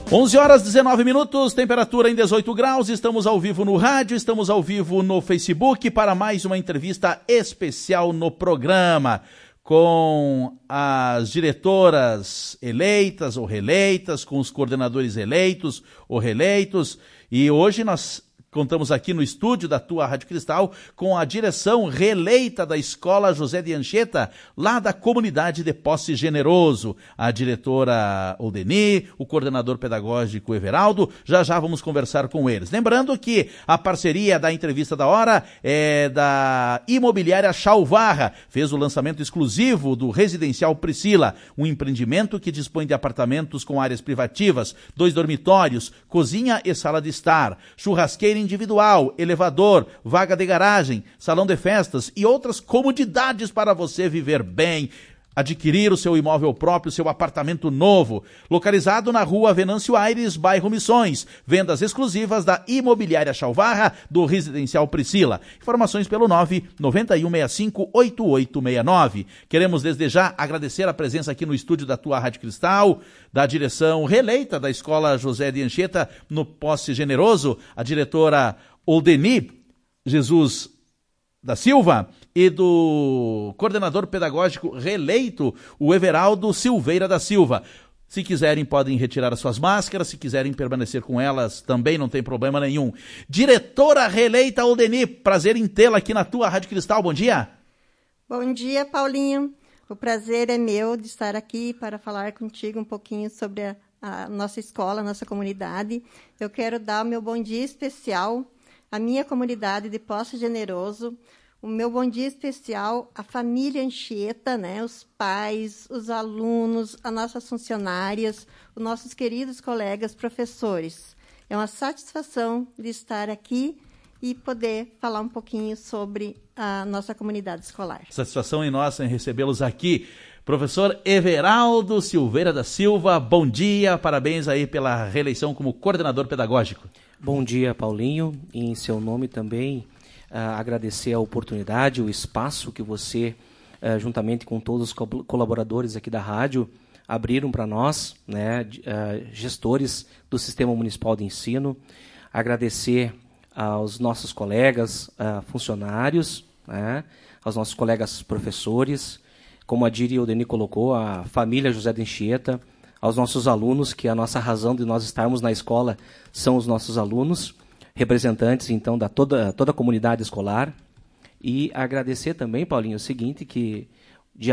11 horas 19 minutos, temperatura em 18 graus, estamos ao vivo no rádio, estamos ao vivo no Facebook para mais uma entrevista especial no programa com as diretoras eleitas ou reeleitas, com os coordenadores eleitos ou reeleitos, e hoje nós contamos aqui no estúdio da tua Rádio Cristal com a direção reeleita da Escola José de Anchieta, lá da comunidade de Posse Generoso, a diretora Oldeni, o coordenador pedagógico Everaldo. Já vamos conversar com eles. Lembrando que a parceria da entrevista da hora é da Imobiliária Chalvarra, fez o lançamento exclusivo do Residencial Priscila, um empreendimento que dispõe de apartamentos com áreas privativas, 2 dormitórios, cozinha e sala de estar, churrasqueira individual, elevador, vaga de garagem, salão de festas e outras comodidades para você viver bem, adquirir o seu imóvel próprio, seu apartamento novo, localizado na rua Venâncio Aires, bairro Missões, vendas exclusivas da Imobiliária Chalvarra, do Residencial Priscila. Informações pelo 991658869. Queremos desde já agradecer a presença aqui no estúdio da tua Rádio Cristal, da direção reeleita da Escola José de Anchieta no Posse Generoso, a diretora Oldeni Jesus da Silva, e do coordenador pedagógico reeleito, o Everaldo Silveira da Silva. Se quiserem, podem retirar as suas máscaras, se quiserem permanecer com elas, também não tem problema nenhum. Diretora reeleita Oldeni, prazer em tê-la aqui na tua Rádio Cristal, bom dia. Bom dia, Paulinho. O prazer é meu de estar aqui para falar contigo um pouquinho sobre a nossa escola, a nossa comunidade. Eu quero dar o meu bom dia especial à minha comunidade de Posse Generoso, o meu bom dia especial à família Anchieta, né? Os pais, os alunos, as nossas funcionárias, os nossos queridos colegas professores. É uma satisfação de estar aqui e poder falar um pouquinho sobre a nossa comunidade escolar. Satisfação em nossa em recebê-los aqui. Professor Everaldo Silveira da Silva, bom dia, parabéns aí pela reeleição como coordenador pedagógico. Bom dia, Paulinho, e em seu nome também agradecer a oportunidade, o espaço que você, juntamente com todos os colaboradores aqui da rádio, abriram para nós, né, gestores do Sistema Municipal de Ensino. Agradecer aos nossos colegas funcionários, né, aos nossos colegas professores, como a Diri Oldeni colocou, a família José de Anchieta, aos nossos alunos, que a nossa razão de nós estarmos na escola são os nossos alunos, representantes, então, da toda a comunidade escolar. E agradecer também, Paulinho, o seguinte, que dia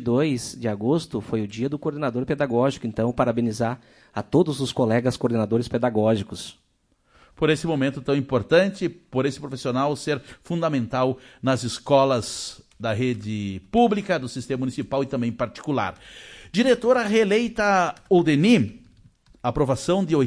22 de agosto foi o dia do coordenador pedagógico, então, parabenizar a todos os colegas coordenadores pedagógicos. Por esse momento tão importante, por esse profissional ser fundamental nas escolas da rede pública, do sistema municipal e também particular. Diretora reeleita Oldeni, aprovação de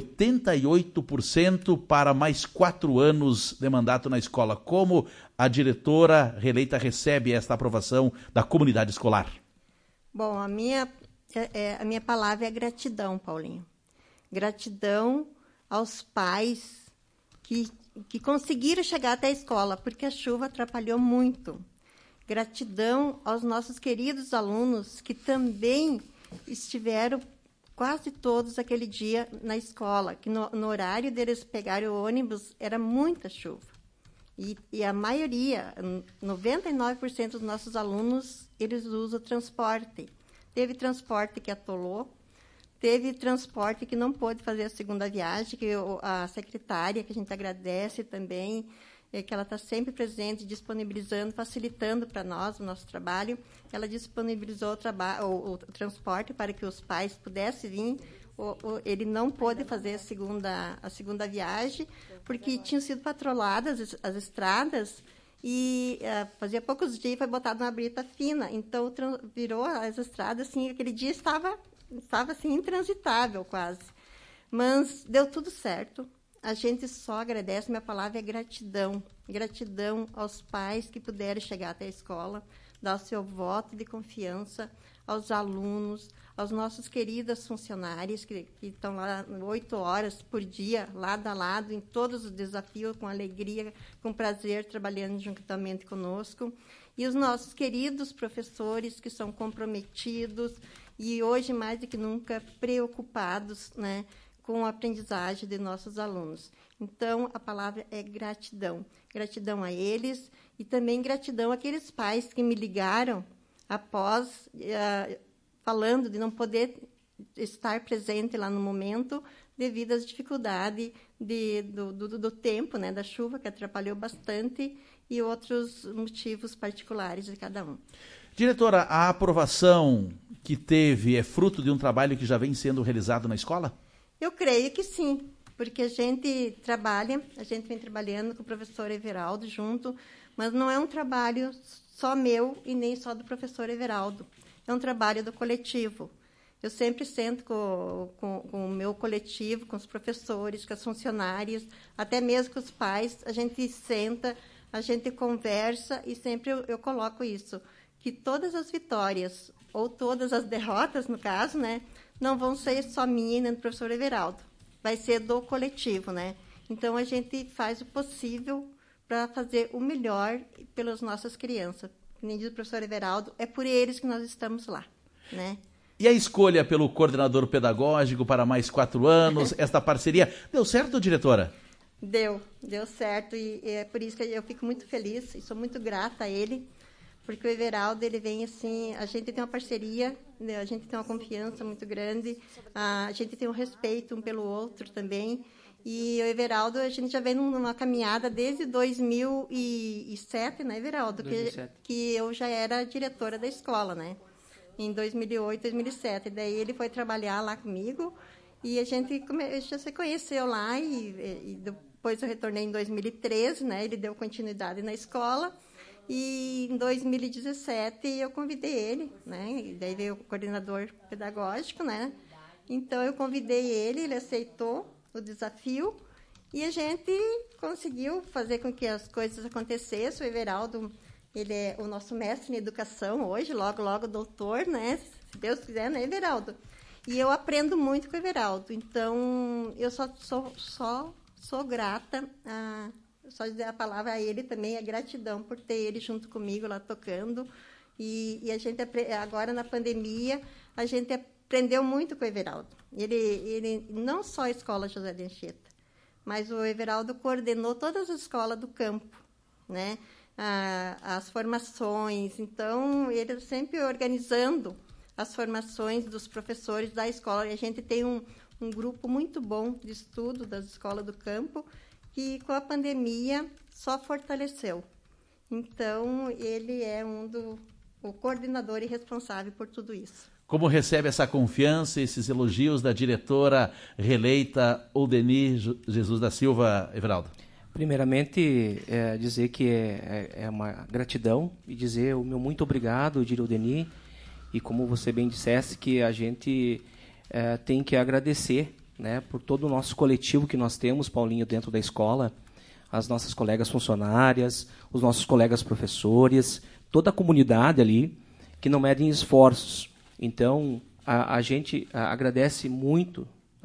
88% para mais 4 anos de mandato na escola. Como a diretora reeleita recebe esta aprovação da comunidade escolar? Bom, a minha palavra é gratidão, Paulinho. Gratidão aos pais que conseguiram chegar até a escola, porque a chuva atrapalhou muito. Gratidão aos nossos queridos alunos que também estiveram quase todos aquele dia na escola, que no horário deles pegarem o ônibus era muita chuva. E a maioria, 99% dos nossos alunos, eles usam transporte. Teve transporte que atolou, teve transporte que não pôde fazer a segunda viagem, que a secretária, que a gente agradece também, que ela está sempre presente, disponibilizando, facilitando para nós o nosso trabalho. Ela disponibilizou o transporte para que os pais pudessem vir. Ele não pôde fazer a segunda viagem, porque tinham sido patroladas as estradas e fazia poucos dias foi botado uma brita fina. Então, virou as estradas, assim, aquele dia estava assim, intransitável quase. Mas deu tudo certo. A gente só agradece, minha palavra é gratidão. Gratidão aos pais que puderam chegar até a escola, dar o seu voto de confiança, aos alunos, aos nossos queridos funcionários que estão lá 8 horas por dia, lado a lado, em todos os desafios, com alegria, com prazer, trabalhando juntamente conosco. E os nossos queridos professores que são comprometidos e hoje, mais do que nunca, preocupados, né, com a aprendizagem de nossos alunos. Então, a palavra é gratidão. Gratidão a eles e também gratidão àqueles pais que me ligaram após, falando de não poder estar presente lá no momento devido às dificuldades do tempo, né, da chuva, que atrapalhou bastante, e outros motivos particulares de cada um. Diretora, a aprovação que teve é fruto de um trabalho que já vem sendo realizado na escola? Eu creio que sim, porque a gente vem trabalhando com o professor Everaldo junto, mas não é um trabalho só meu e nem só do professor Everaldo. É um trabalho do coletivo. Eu sempre sento com o meu coletivo, com os professores, com as funcionárias, até mesmo com os pais. A gente senta, a gente conversa e sempre eu coloco isso, que todas as vitórias, ou todas as derrotas, no caso, né, não vão ser só minha nem do professor Everaldo. Vai ser do coletivo, né? Então, a gente faz o possível para fazer o melhor pelas nossas crianças. Como diz o professor Everaldo, é por eles que nós estamos lá, né? E a escolha pelo coordenador pedagógico para mais 4 anos, esta parceria, deu certo, diretora? Deu certo, e é por isso que eu fico muito feliz e sou muito grata a ele, porque o Everaldo, ele vem assim, a gente tem uma parceria, né, a gente tem uma confiança muito grande, a gente tem um respeito um pelo outro também, e o Everaldo, a gente já vem numa caminhada desde 2007, né, Everaldo? 2007. Que eu já era diretora da escola, né? Em 2008, 2007. Daí ele foi trabalhar lá comigo e a gente já se conheceu lá e depois eu retornei em 2013, né? Ele deu continuidade na escola e em 2017 eu convidei ele, né? E daí veio o coordenador pedagógico, né? Então eu convidei ele aceitou o desafio e a gente conseguiu fazer com que as coisas acontecessem. O Everaldo, ele é o nosso mestre em educação hoje, logo doutor, né? Se Deus quiser, né, Everaldo? E eu aprendo muito com o Everaldo. Então, eu só sou grata, só dizer a palavra a ele também, é gratidão por ter ele junto comigo lá tocando. E a gente, agora na pandemia, a gente aprendeu muito com o Everaldo. Ele não só a escola José de Anchieta, mas o Everaldo coordenou todas as escolas do campo, né? As formações. Então, ele sempre organizando as formações dos professores da escola. E a gente tem um grupo muito bom de estudo das escolas do campo, que com a pandemia só fortaleceu. Então, ele é o coordenador e responsável por tudo isso. Como recebe essa confiança, esses elogios da diretora reeleita Oldeni Jesus da Silva, Everaldo? Primeiramente, dizer que é uma gratidão e dizer o meu muito obrigado, Dir Oldeni, e como você bem dissesse, que a gente tem que agradecer, né, por todo o nosso coletivo que nós temos, Paulinho, dentro da escola, as nossas colegas funcionárias, os nossos colegas professores, toda a comunidade ali, que não medem esforços. Então, a gente agradeço muito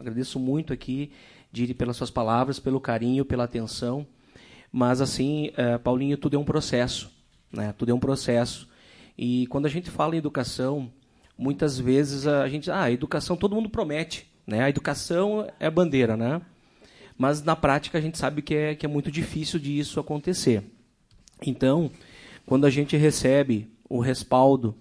aqui, Diri, pelas suas palavras, pelo carinho, pela atenção. Mas, assim, Paulinho, tudo é um processo, né? Tudo é um processo. E quando a gente fala em educação, muitas vezes a gente... a educação todo mundo promete, né? A educação é a bandeira, né? Mas, na prática, a gente sabe que é muito difícil disso acontecer. Então, quando a gente recebe o respaldo,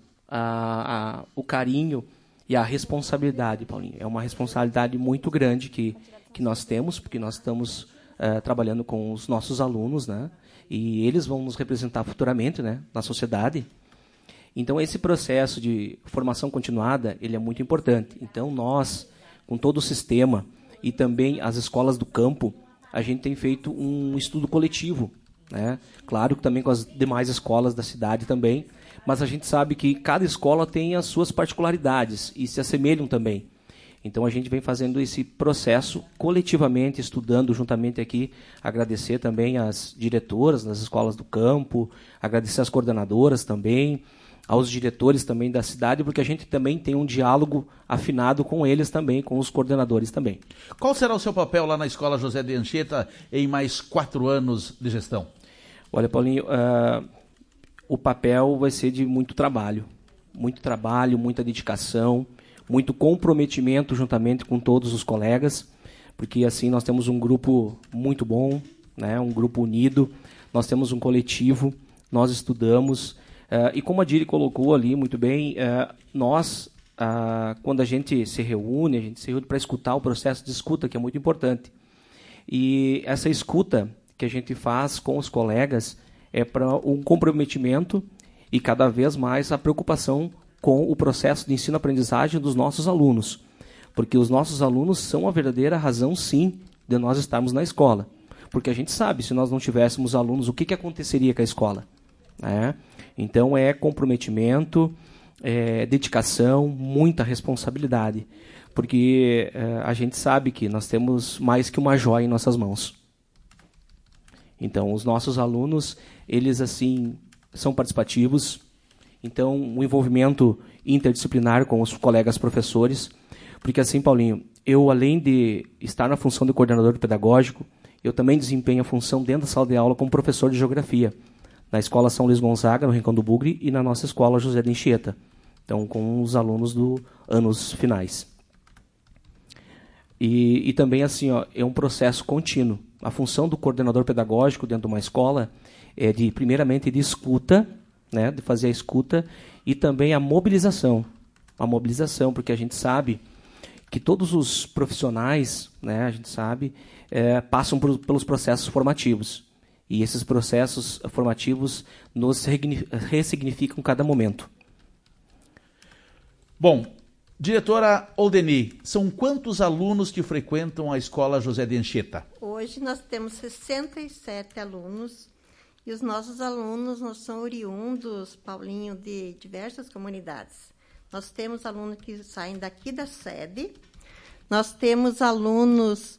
o carinho e a responsabilidade, Paulinho. É uma responsabilidade muito grande que nós temos, porque nós estamos trabalhando com os nossos alunos, né? E eles vão nos representar futuramente, né, na sociedade. Então, esse processo de formação continuada, ele é muito importante. Então, nós, com todo o sistema e também as escolas do campo, a gente tem feito um estudo coletivo, né? Claro que também com as demais escolas da cidade também, mas a gente sabe que cada escola tem as suas particularidades e se assemelham também. Então, a gente vem fazendo esse processo coletivamente, estudando juntamente aqui, agradecer também às diretoras das escolas do campo, agradecer às coordenadoras também, aos diretores também da cidade, porque a gente também tem um diálogo afinado com eles também, com os coordenadores também. Qual será o seu papel lá na Escola José de Anchieta em mais 4 anos de gestão? Olha, Paulinho, o papel vai ser de muito trabalho, muita dedicação, muito comprometimento juntamente com todos os colegas, porque assim nós temos um grupo muito bom, né, um grupo unido, nós temos um coletivo, nós estudamos, e como a Diri colocou ali muito bem, nós, quando a gente se reúne para escutar o processo de escuta, que é muito importante. E essa escuta que a gente faz com os colegas é para um comprometimento e cada vez mais a preocupação com o processo de ensino-aprendizagem dos nossos alunos. Porque os nossos alunos são a verdadeira razão, sim, de nós estarmos na escola. Porque a gente sabe, se nós não tivéssemos alunos, o que aconteceria com a escola? Né? Então, é comprometimento, dedicação, muita responsabilidade. Porque a gente sabe que nós temos mais que uma joia em nossas mãos. Então, os nossos alunos, eles, assim, são participativos. Então, o envolvimento interdisciplinar com os colegas professores. Porque, assim, Paulinho, eu, além de estar na função de coordenador pedagógico, eu também desempenho a função dentro da sala de aula como professor de geografia, na Escola São Luís Gonzaga, no Rincão do Bugre, e na nossa escola José de Anchieta. Então, com os alunos do anos finais. E também, assim, é um processo contínuo. A função do coordenador pedagógico dentro de uma escola é, primeiramente, de escuta, né, de fazer a escuta, e também a mobilização. A mobilização, porque a gente sabe que todos os profissionais, né, a gente sabe, passam pelos processos formativos. E esses processos formativos nos ressignificam cada momento. Bom, diretora Oldeni, são quantos alunos que frequentam a Escola José de Anchieta? Hoje nós temos 67 alunos e os nossos alunos são oriundos, Paulinho, de diversas comunidades. Nós temos alunos que saem daqui da sede, nós temos alunos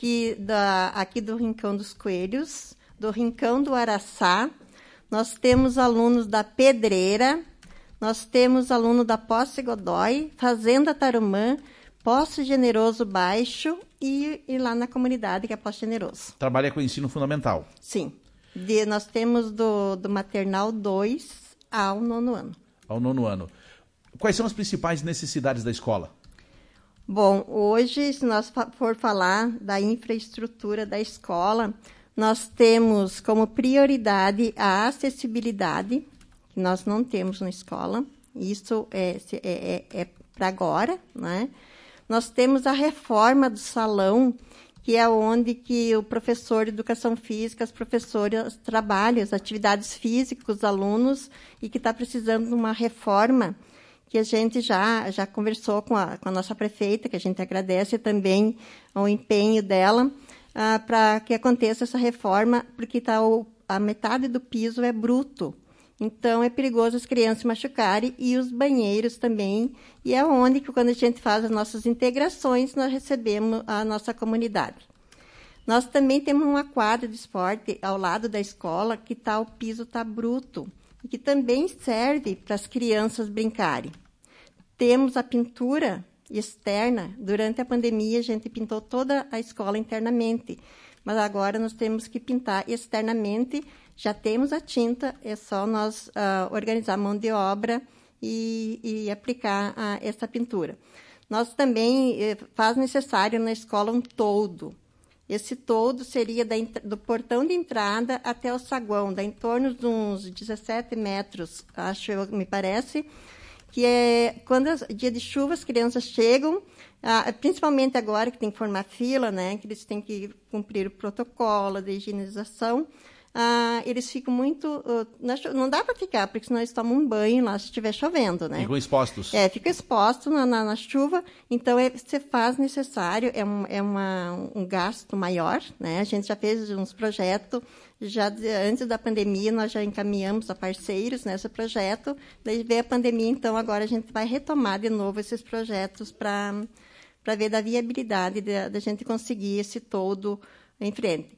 aqui do Rincão dos Coelhos, do Rincão do Araçá, nós temos alunos da Pedreira, nós temos aluno da Posse Godói, Fazenda Tarumã, Poço Generoso Baixo e lá na comunidade que é Poço Generoso. Trabalha com ensino fundamental? Sim. Nós temos do maternal 2 ao 9º ano. Ao 9º ano. Quais são as principais necessidades da escola? Bom, hoje, se nós for falar da infraestrutura da escola, nós temos como prioridade a acessibilidade, que nós não temos na escola. Isso é para agora, né? Nós temos a reforma do salão, que é onde que o professor de educação física, as professoras trabalham, as atividades físicas, os alunos, e que está precisando de uma reforma, que a gente já conversou com a nossa prefeita, que a gente agradece também o empenho dela, para que aconteça essa reforma, porque a metade do piso é bruto. Então, é perigoso as crianças se machucarem e os banheiros também. E é onde que, quando a gente faz as nossas integrações, nós recebemos a nossa comunidade. Nós também temos uma quadra de esporte ao lado da escola, que o piso está bruto, e que também serve para as crianças brincarem. Temos a pintura externa. Durante a pandemia, a gente pintou toda a escola internamente, mas agora nós temos que pintar externamente. Já temos a tinta, é só nós organizar a mão de obra e aplicar essa pintura. Nós também faz necessário na escola um toldo. Esse toldo seria do portão de entrada até o saguão, dá em torno de uns 17 metros, me parece, que é quando dia de chuva as crianças chegam, principalmente agora que tem que formar fila, né, que eles têm que cumprir o protocolo de higienização. Eles ficam muito... não dá para ficar, porque senão eles tomam um banho lá se estiver chovendo, né? Ficam expostos. Fica exposto na chuva. Então, você faz necessário, um gasto maior, né? A gente já fez uns projetos, antes da pandemia, nós já encaminhamos a parceiros nesse projeto. Daí veio a pandemia, então agora a gente vai retomar de novo esses projetos para ver da viabilidade da gente conseguir esse todo em frente.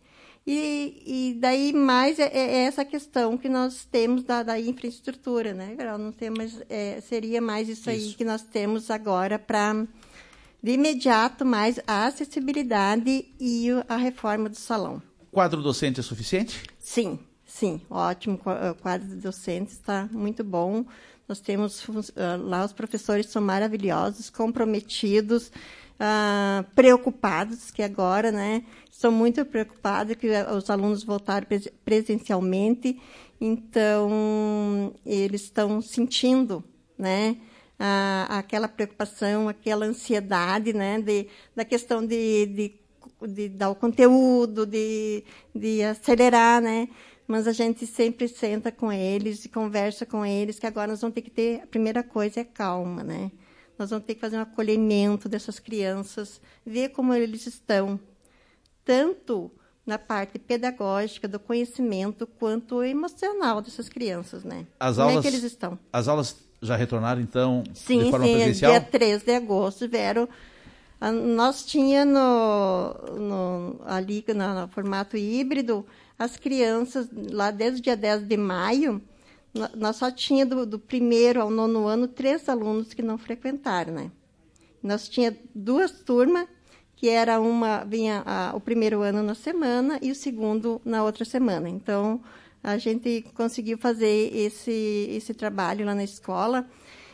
E daí mais é essa questão que nós temos da infraestrutura, né, Carol? Não tem mais, seria mais isso aí que nós temos agora para, de imediato, mais a acessibilidade e a reforma do salão. Quadro docente é suficiente? Sim, ótimo. O quadro docente está muito bom. Nós temos lá, os professores são maravilhosos, comprometidos. preocupados, que agora, né, estão muito preocupados que os alunos voltaram presencialmente, então eles estão sentindo, né, aquela preocupação, aquela ansiedade, né, da questão de dar o conteúdo, de acelerar, né? Mas a gente sempre senta com eles e conversa com eles, que agora nós vamos ter que ter, a primeira coisa é calma, né? Nós vamos ter que fazer um acolhimento dessas crianças, ver como eles estão, tanto na parte pedagógica, do conhecimento, quanto emocional dessas crianças, né? Como é que eles estão? As aulas já retornaram, então, sim, de forma presencial? Sim, dia 3 de agosto vieram. Nós tínhamos ali no formato híbrido, as crianças, lá desde o dia 10 de maio, nós só tínhamos do 1º ao 9º ano 3 alunos que não frequentaram, né? Nós tínhamos 2 turmas, que era vinha o 1º ano na semana e o 2º na outra semana. Então, a gente conseguiu fazer esse trabalho lá na escola.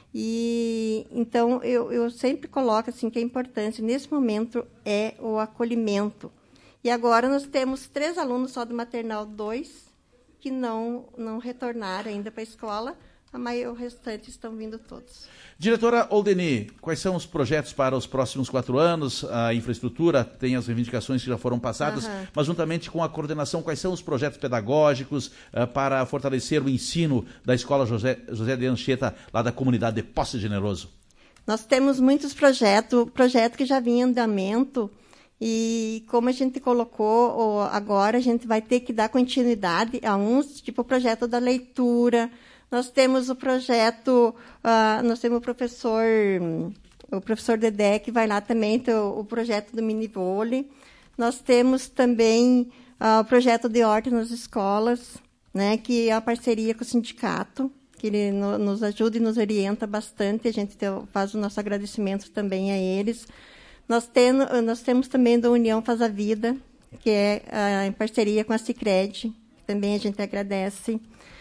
E então eu sempre coloco assim que a importância nesse momento é o acolhimento. E agora nós temos 3 alunos só do maternal 2 que não retornaram ainda para a escola, mas o restante estão vindo todos. Diretora Oldeni, quais são os projetos para os próximos 4 anos? A infraestrutura tem as reivindicações que já foram passadas, mas juntamente com a coordenação, quais são os projetos pedagógicos para fortalecer o ensino da Escola José de Anchieta, lá da comunidade de Poço Generoso? Nós temos muitos projetos que já vinham em andamento, e como a gente colocou, agora a gente vai ter que dar continuidade a uns, tipo o projeto da leitura. Nós temos o projeto, nós temos o professor Dedé, que vai lá também ter o projeto do minivôlei. Nós temos também o projeto de horta nas escolas, né, que é a parceria com o sindicato, que ele nos ajuda e nos orienta bastante. A gente faz o nosso agradecimento também a eles. Nós temos também da União Faz a Vida, que é em parceria com a Sicredi, que também a gente agradece.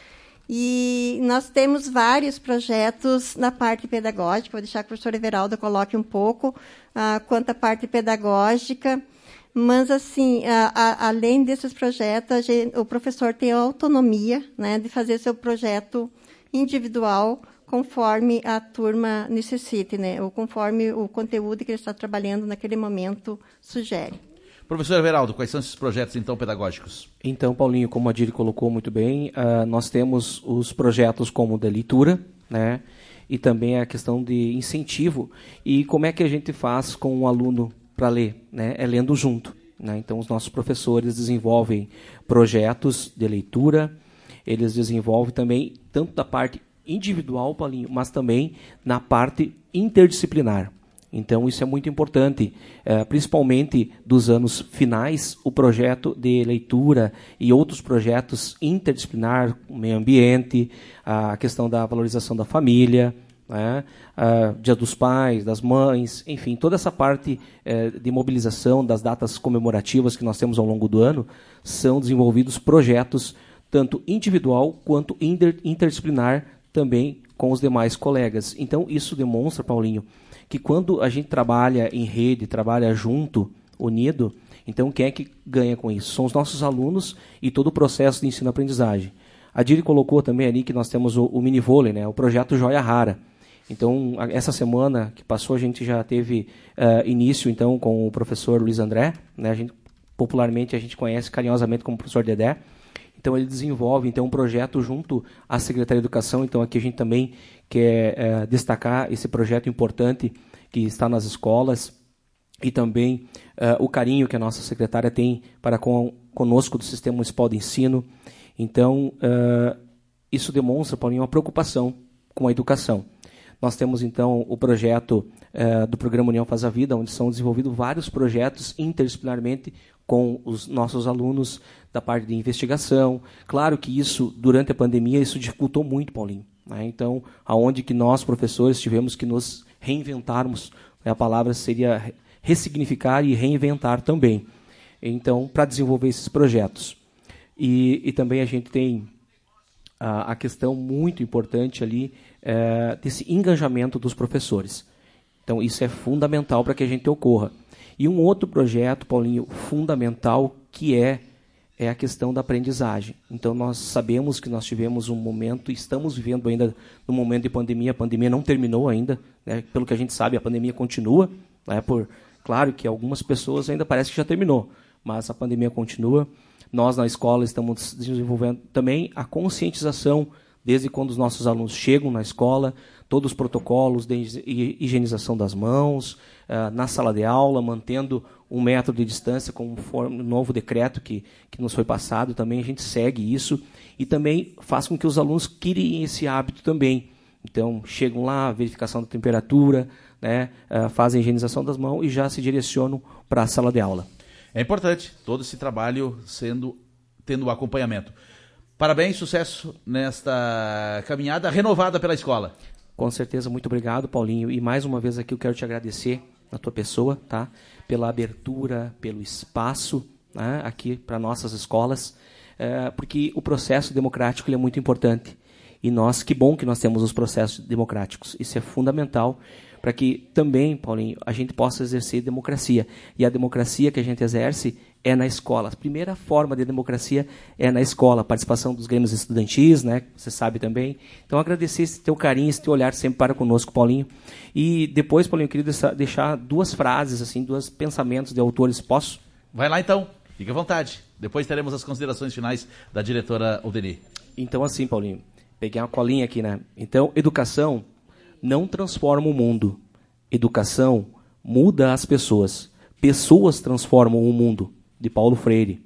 E nós temos vários projetos na parte pedagógica, vou deixar que o professor Everaldo coloque um pouco quanto à parte pedagógica, mas, assim, além desses projetos, o professor tem a autonomia, né, de fazer seu projeto individual conforme a turma necessite, né, ou conforme o conteúdo que ele está trabalhando naquele momento sugere. Professor Everaldo, quais são esses projetos, então, pedagógicos? Então, Paulinho, como a Diri colocou muito bem, nós temos os projetos como da leitura, né, e também a questão de incentivo. E como é que a gente faz com o aluno para ler? Né? É lendo junto. Né? Então, os nossos professores desenvolvem projetos de leitura, eles desenvolvem também, tanto da parte individual, Paulinho, mas também na parte interdisciplinar. Então, isso é muito importante, principalmente dos anos finais, o projeto de leitura e outros projetos interdisciplinar, o meio ambiente, a questão da valorização da família, né? Dia dos pais, das mães, enfim, toda essa parte de mobilização das datas comemorativas que nós temos ao longo do ano, são desenvolvidos projetos, tanto individual quanto interdisciplinar, também com os demais colegas. Então, isso demonstra, Paulinho, que quando a gente trabalha em rede, trabalha junto, unido, então quem é que ganha com isso? São os nossos alunos e todo o processo de ensino-aprendizagem. A Diri colocou também ali que nós temos o minivôlei, né, o projeto Joia Rara. Então, essa semana que passou, a gente já teve início então, com o professor Luiz André, né, popularmente a gente conhece carinhosamente como professor Dedé. Então, ele desenvolve então, um projeto junto à Secretaria de Educação. Então, aqui a gente também quer destacar esse projeto importante que está nas escolas e também o carinho que a nossa secretária tem para conosco do Sistema Municipal de Ensino. Então, isso demonstra, Paulinho, uma preocupação com a educação. Nós temos, então, o projeto do Programa União Faz a Vida, onde são desenvolvidos vários projetos interdisciplinarmente com os nossos alunos da parte de investigação. Claro que isso, durante a pandemia, isso dificultou muito, Paulinho. Né? Então, aonde que nós, professores, tivemos que nos reinventarmos, a palavra seria ressignificar e reinventar também. Então, para desenvolver esses projetos. E também a gente tem a questão muito importante ali desse engajamento dos professores. Então, isso é fundamental para que a gente ocorra. E um outro projeto, Paulinho, fundamental, que é a questão da aprendizagem. Então, nós sabemos que nós tivemos um momento, estamos vivendo ainda no momento de pandemia, a pandemia não terminou ainda, né? Pelo que a gente sabe, a pandemia continua, né? Claro que algumas pessoas ainda parece que já terminou, mas a pandemia continua. Nós, na escola, estamos desenvolvendo também a conscientização, desde quando os nossos alunos chegam na escola, todos os protocolos de higienização das mãos, na sala de aula, mantendo 1 metro de distância, conforme o novo decreto que nos foi passado, também a gente segue isso, e também faz com que os alunos criem esse hábito também. Então, chegam lá, verificação da temperatura, né, fazem a higienização das mãos e já se direcionam para a sala de aula. É importante todo esse trabalho tendo acompanhamento. Parabéns, sucesso nesta caminhada renovada pela escola. Com certeza, muito obrigado, Paulinho. E mais uma vez aqui eu quero te agradecer na tua pessoa, tá? Pela abertura, pelo espaço, né, aqui para nossas escolas, porque o processo democrático ele é muito importante. E que bom que nós temos os processos democráticos. Isso é fundamental para que também, Paulinho, a gente possa exercer democracia. E a democracia que a gente exerce é na escola. A primeira forma de democracia é na escola, a participação dos grêmios estudantis, né? Você sabe também. Então, agradecer esse teu carinho, esse teu olhar sempre para conosco, Paulinho. E depois, Paulinho, eu queria deixar 2 frases, assim, 2 pensamentos de autores. Posso? Vai lá, então. Fique à vontade. Depois teremos as considerações finais da diretora Aldeni. Então, assim, Paulinho, peguei uma colinha aqui, né? Então, educação não transforma o mundo. Educação muda as pessoas. Pessoas transformam o mundo. De Paulo Freire.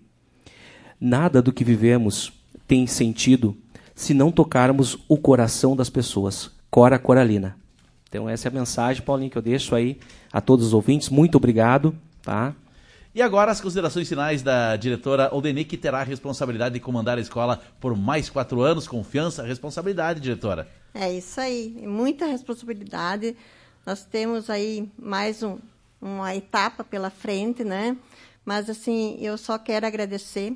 Nada do que vivemos tem sentido se não tocarmos o coração das pessoas. Cora Coralina. Então essa é a mensagem, Paulinho, que eu deixo aí a todos os ouvintes. Muito obrigado. Tá? E agora as considerações finais da diretora Aldeni, que terá a responsabilidade de comandar a escola por mais 4 anos. Confiança, responsabilidade, diretora. É isso aí, muita responsabilidade. Nós temos aí mais uma etapa pela frente, né? Mas, assim, eu só quero agradecer.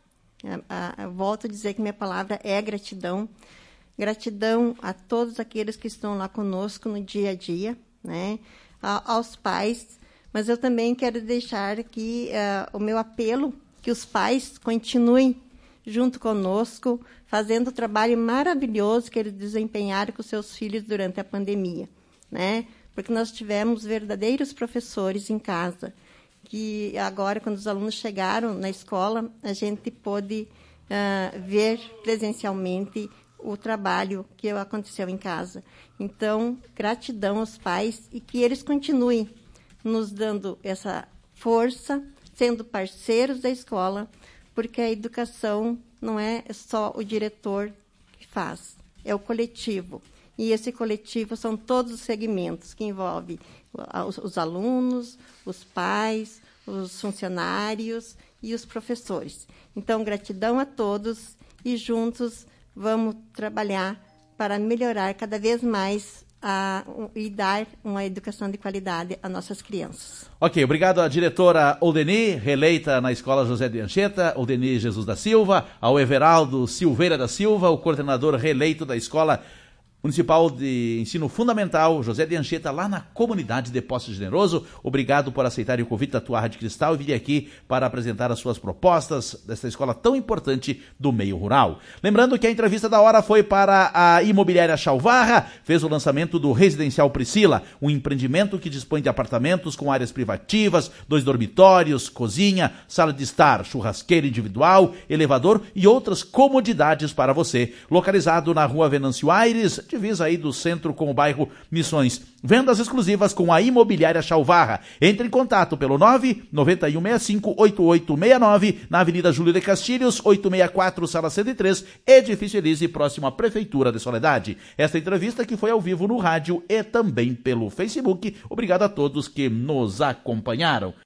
Eu volto a dizer que minha palavra é gratidão. Gratidão a todos aqueles que estão lá conosco no dia a dia, né? Aos pais. Mas eu também quero deixar aqui o meu apelo, que os pais continuem junto conosco, fazendo o trabalho maravilhoso que eles desempenharam com seus filhos durante a pandemia, né? Porque nós tivemos verdadeiros professores em casa, que agora, quando os alunos chegaram na escola, a gente pôde ver presencialmente o trabalho que aconteceu em casa. Então, gratidão aos pais e que eles continuem nos dando essa força, sendo parceiros da escola, porque a educação não é só o diretor que faz, é o coletivo. E esse coletivo são todos os segmentos que envolvem os alunos, os pais, os funcionários e os professores. Então, gratidão a todos e juntos vamos trabalhar para melhorar cada vez mais e dar uma educação de qualidade às nossas crianças. Ok, obrigado à diretora Aldeni, reeleita na Escola José de Anchieta, Aldeni Jesus da Silva, ao Everaldo Silveira da Silva, o coordenador reeleito da Escola Municipal de Ensino Fundamental, José de Anchieta, lá na comunidade de Poço Generoso. Obrigado por aceitar o convite da tua Rádio Cristal e vir aqui para apresentar as suas propostas dessa escola tão importante do meio rural. Lembrando que a entrevista da hora foi para a Imobiliária Chalvarra, fez o lançamento do Residencial Priscila, um empreendimento que dispõe de apartamentos com áreas privativas, 2 dormitórios, cozinha, sala de estar, churrasqueira individual, elevador e outras comodidades para você. Localizado na Rua Venâncio Aires, divisa aí do centro com o bairro Missões. Vendas exclusivas com a Imobiliária Chalvarra. Entre em contato pelo 991658869 na Avenida Júlio de Castilhos, 864, Sala 103, Edifício Elise, próximo à Prefeitura de Soledade. Esta entrevista que foi ao vivo no rádio e também pelo Facebook. Obrigado a todos que nos acompanharam.